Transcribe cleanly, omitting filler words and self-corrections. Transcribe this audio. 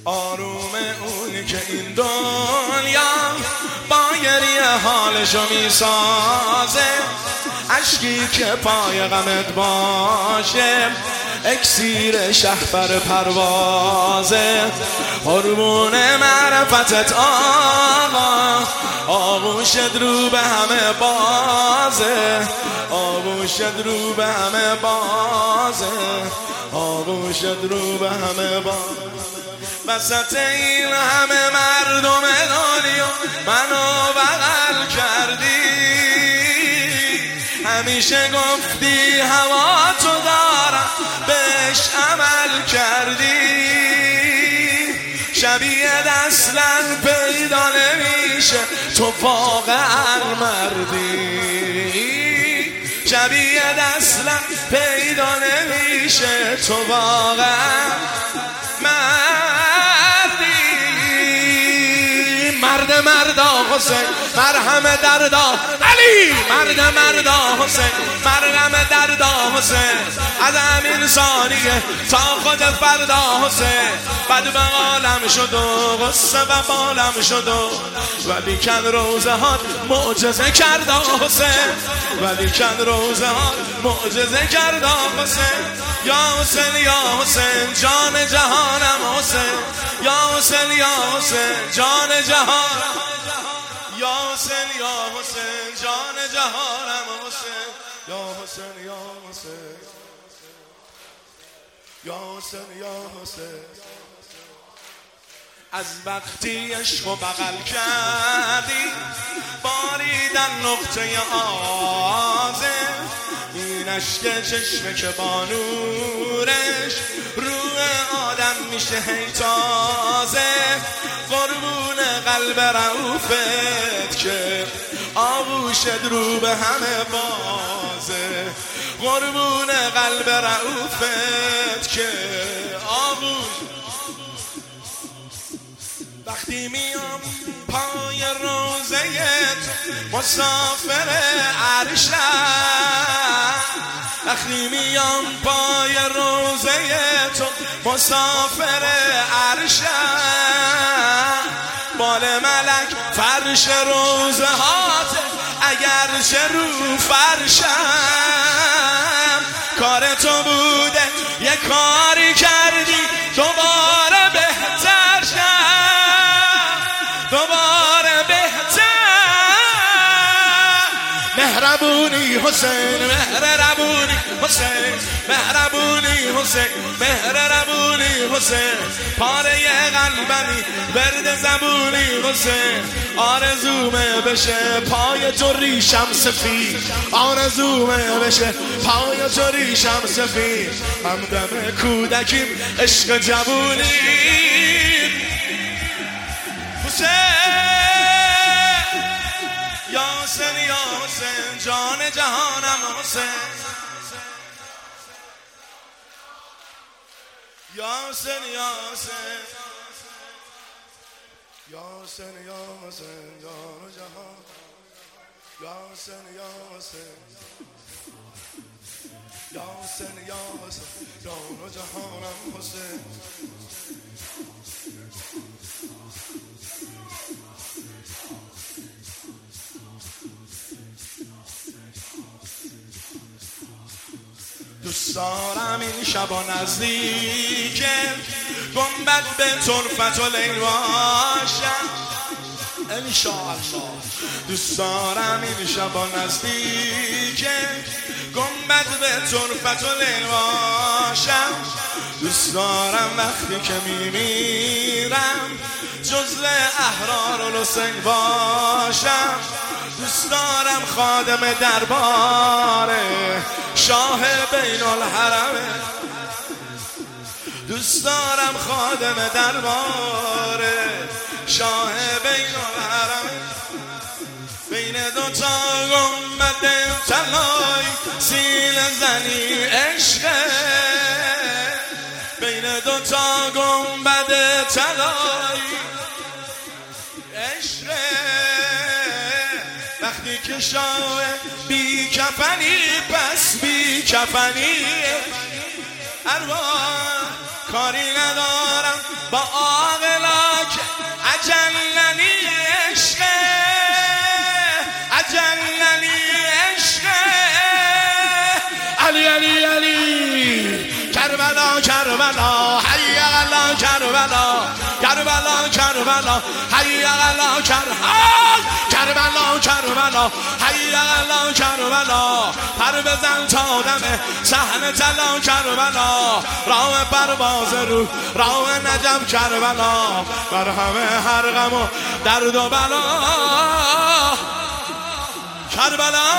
آروم اونی که این دنیا با گریه حالشو میسازه، عشقی که پای غمت باشه اکسیر شهپر پروازه، هورمون معرفتت آقا آغوشت رو به همه بازه، آغوشت رو به همه بازه، آغوشت رو به همه بازه. وسط این همه مردم دنیا منو بغل کردی، همیشه گفتی هوا تو دارم بهش عمل کردی، شبیه اصلا پیدا نمیشه تو واقعا مردی، شبیه اصلا پیدا نمیشه تو واقعا مردا حسین مرهم دردا علی، مردا حسین مرهم دردا حسین، از همین ثانیه تا خود فردا حسین، بد به عالم شد و غصه و بالم شد و ولی کن روزه ها معجزه کرد حسین، ولی کن روزه ها معجزه کرد حسین، یا حسین یا حسین جان جهانم حسین، یا حسین یا حسین جان جهانم، یا حسین یا حسین جان جهانم حسین، یا حسین یا حسین، یا حسین یا حسین. از وقتی عشقو بغل کردی باریدن نقطه آزه، این عشق چشمه که با نورش روح آدم میشه هی تازه، قربون قلب رعوفت که آغوشت رو به همه بازه، قربون قلب رعوفت که آغوش. وقتی میام پای روزه‌ت مسافر عرشم، وقتی میام پای روزه‌ت مسافر عرشم، بال ملک فرش روزه هات اگر چه رو فرشم، کار تو بوده یه کاری کردی دوباره بهتر شم، دوباره بهتر. مهربونی حسین مهربونی حسین مهربونی حسین مهربونی حسین، پاره قلبمی ورد زبونی حسین، آرزومه بشه پای تو ریشم سفید، آرزومه بشه پای تو ریشم سفید، همدم کودکیم عشق جوونی حسین، یا حسین یا حسین جان جهانم حسین، یا حسین یا حسین، یا حسین یا حسین جان جهان، یا حسین یا حسین، یا حسین یا حسین جان جهانم حسین. دوست دارم این شبا نزدیک گنبد به طرفت و لیل باشم انشاءالله، دوست دارم این شبا نزدیک گنبد به طرفت و لیل باشم، دوست دارم وقتی که میمیرم جزو احرار و حسین باشم، دوست دارم خادم درباره شاه بین الحرمه، دوست دارم خادم درباره شاه بین الحرمه، بین دوتا گنبد طلایی سیل زنی عشقه، بین دوتا گنبد طلایی عشقه، وقتی که شاه بی کفنی پس بی کفنی ارواح کاری ندارم با کربلا کربلا حی علی کربلا کربلا کربلا حی علی کربلا کربلا حی علی کربلا پر بزن تا دم صحن طلا کربلا راه پرواز رو راه نجف کربلا بر همه هر غم و درد و بلا کربلا